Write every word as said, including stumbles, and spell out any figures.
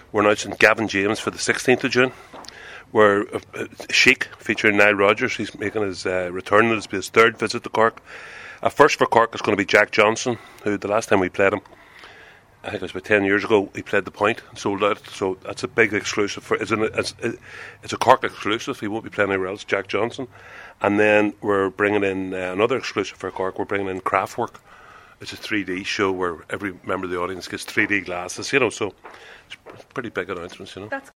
we're announcing Gavin James for the sixteenth of June. We're uh, Chic, featuring Nile Rodgers. He's making his uh, return. It'll be his third visit to Cork. Uh, first for Cork is going to be Jack Johnson, who the last time we played him, I think it was about ten years ago, he played the Point and sold out. So that's a big exclusive. For It's, an, it's, it's a Cork exclusive. He won't be playing anywhere else, Jack Johnson. And then we're bringing in uh, another exclusive for Cork. We're bringing in Kraftwerk. It's a three D show where every member of the audience gets three D glasses, you know, so it's pretty big announcements, you know. That's